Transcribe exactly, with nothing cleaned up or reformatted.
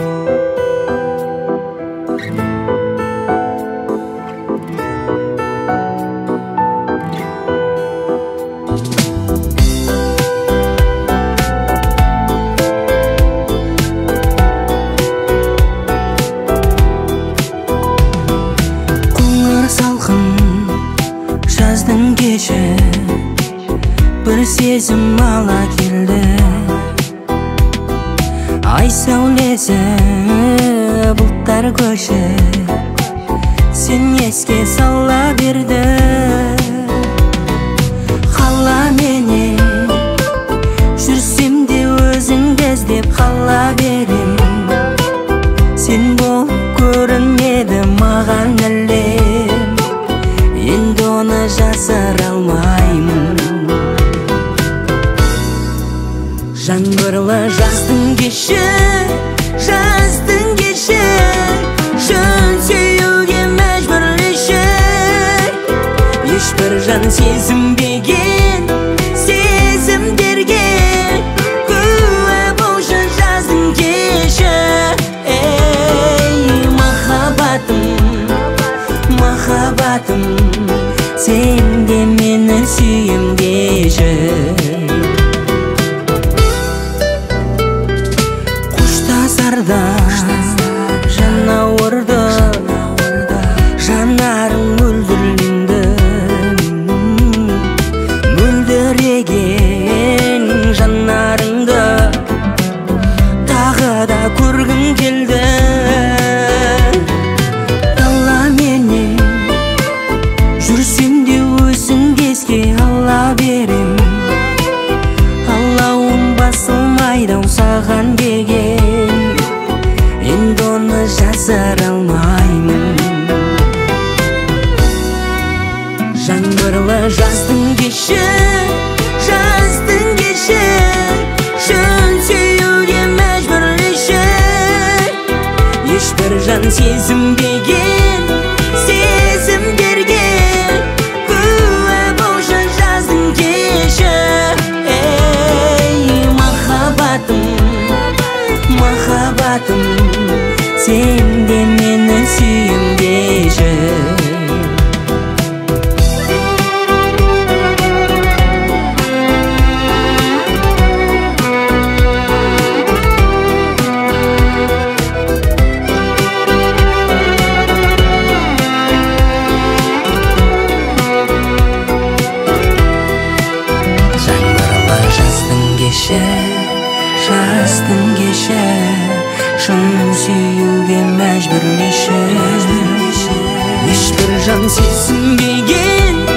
Жаздың кеші бір сезім ала келді. Ай сәулесі бұлттар көші сен еске сала берді. Қала менен жүрсем де өзіңді іздеп қала берем. Сен болып көрінеді маған әлем, енді оны жасыра алмаймын. Жаңбырлы жаздың кеші, жаздың кеші, шын сүюге мәжбүрлеші. Ешбір жан сезінбеген сезімдерге куә болшы жаздың кеші. Ей махаббатым, махаббатым, сен де мені сүйем деші. Қоштасарда жанауырды, жанарың мөлдірленді. Мөлдіреген жанарыңды тағы да көргім келді. Дала менен жүрсем де өзіңді еске ала берем. Аллауым басылмайды саған деген, енді оны жасыра алмаймын. Жаңбырлы жаздың кеші, жаздың кеші, шын сүюге мәжбүрлеші. Ешбір жан сезінбеген сезімдерге куә болшы жаздың кеші. Ей махаббатым, махаббатым, сен де мені сүйем деші. Жаздың кеші, шын сүюге мәжбүрлеші. Ешбір жан сезінбеген